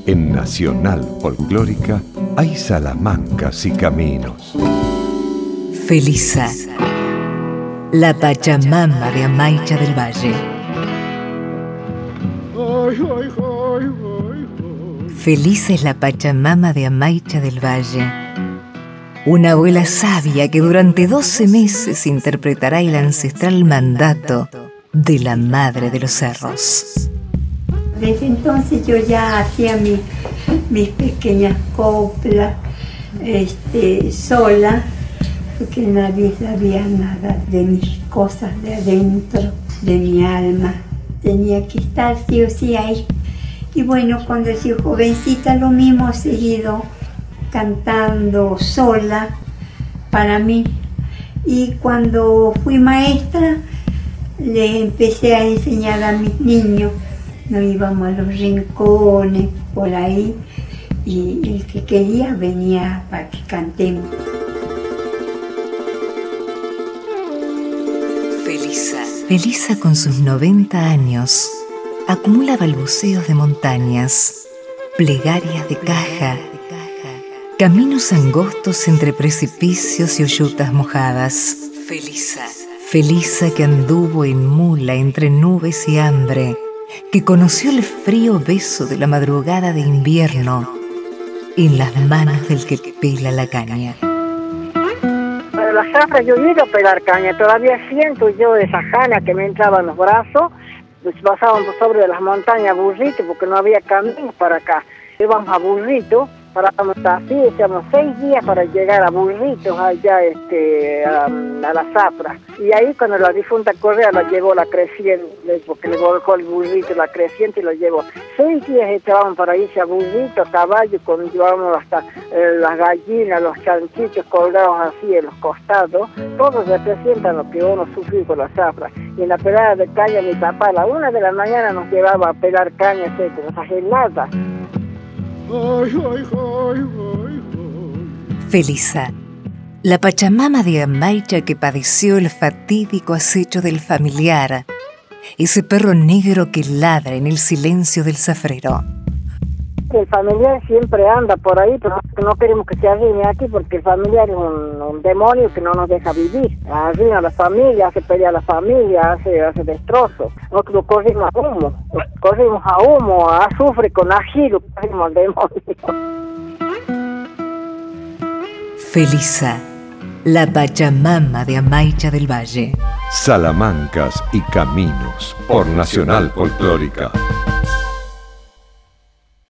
En Nacional Folclórica hay salamancas y caminos. Felisa, la Pachamama de Amaicha del Valle. Felisa es la Pachamama de Amaicha del Valle, una abuela sabia que durante 12 meses interpretará el ancestral mandato de la Madre de los Cerros. Desde entonces yo ya hacía mis pequeñas coplas sola, porque nadie sabía nada de mis cosas de adentro, de mi alma. Tenía que estar sí o sí ahí. Y bueno, cuando he sido jovencita lo mismo he seguido cantando sola para mí. Y cuando fui maestra le empecé a enseñar a mis niños. Nos íbamos a los rincones por ahí y el que quería venía para que cantemos. Felisa con sus 90 años acumula balbuceos de montañas, plegarias de caja, caminos angostos entre precipicios y hoyutas mojadas. Felisa que anduvo en mula entre nubes y hambre, que conoció el frío beso de la madrugada de invierno en las manos del que pela la caña. Para la zafra yo he ido a pelar caña, todavía siento yo esa jana que me entraba en los brazos. Pues pasábamos sobre las montañas a Burrito porque no había camino para acá. Íbamos a Burrito, parábamos así, echamos 6 días para llegar a Burritos allá a la zafra. Y ahí cuando la difunta Correa la llevó la creciente, porque le volcó el burrito la creciente y lo llevó. 6 días echábamos para irse a Burrito, a caballo, cuando llevábamos hasta las gallinas, los chanchitos colgados así en los costados. Todos representan lo que uno sufrió con la zafra. Y en la pelada de caña mi papá a la 1 de la mañana nos llevaba a pelar caña, esa gelada. Felisa, la Pachamama de Amaicha que padeció el fatídico acecho del familiar, ese perro negro que ladra en el silencio del zafrero. El familiar siempre anda por ahí, pero no queremos que se arrime aquí porque el familiar es un demonio que no nos deja vivir. Arrima a la familia, hace pelea a la familia, hace destrozos. Nosotros corrimos a humo, a azufre con ajiro, corrimos al demonio. Felisa, la Pachamama de Amaicha del Valle. Salamancas y caminos por Nacional Folclórica.